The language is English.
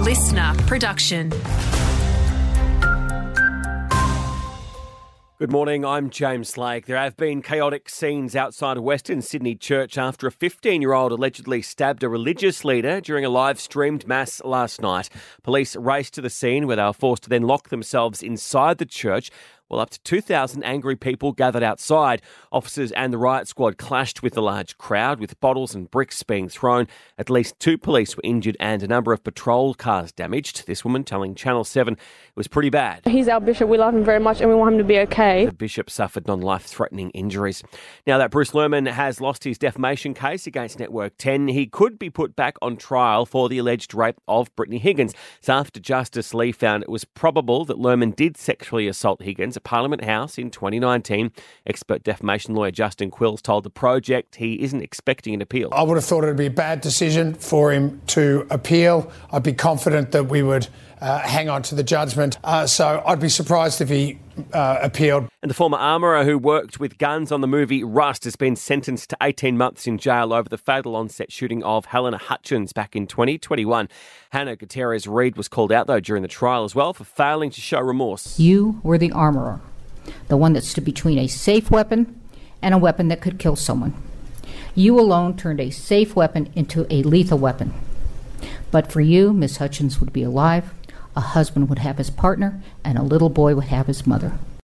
listener production. Good morning, I'm James Lake. There have been chaotic scenes outside a Western Sydney church after a 15-year-old allegedly stabbed a religious leader during a live-streamed mass last night. Police raced to the scene where they were forced to then lock themselves inside the church. Well, up to 2,000 angry people gathered outside. Officers and the riot squad clashed with the large crowd, with bottles and bricks being thrown. At least 2 police were injured and a number of patrol cars damaged. This woman telling Channel 7 it was pretty bad. He's our bishop. We love him very much and we want him to be okay. The bishop suffered non-life-threatening injuries. Now that Bruce Lerman has lost his defamation case against Network 10, he could be put back on trial for the alleged rape of Brittany Higgins. It's after Justice Lee found it was probable that Lerman did sexually assault Higgins at Parliament House in 2019. Expert defamation lawyer Justin Quills told The Project he isn't expecting an appeal. I would have thought it would be a bad decision for him to appeal. I'd be confident that we would hang on to the judgment. So I'd be surprised if he appealed. And the former armourer who worked with guns on the movie Rust has been sentenced to 18 months in jail over the fatal on-set shooting of Helena Hutchins back in 2021. Hannah Gutierrez-Reid was called out, though, during the trial as well for failing to show remorse. You were the armourer, the one that stood between a safe weapon and a weapon that could kill someone. You alone turned a safe weapon into a lethal weapon. But for you, Miss Hutchins would be alive, a husband would have his partner, and a little boy would have his mother.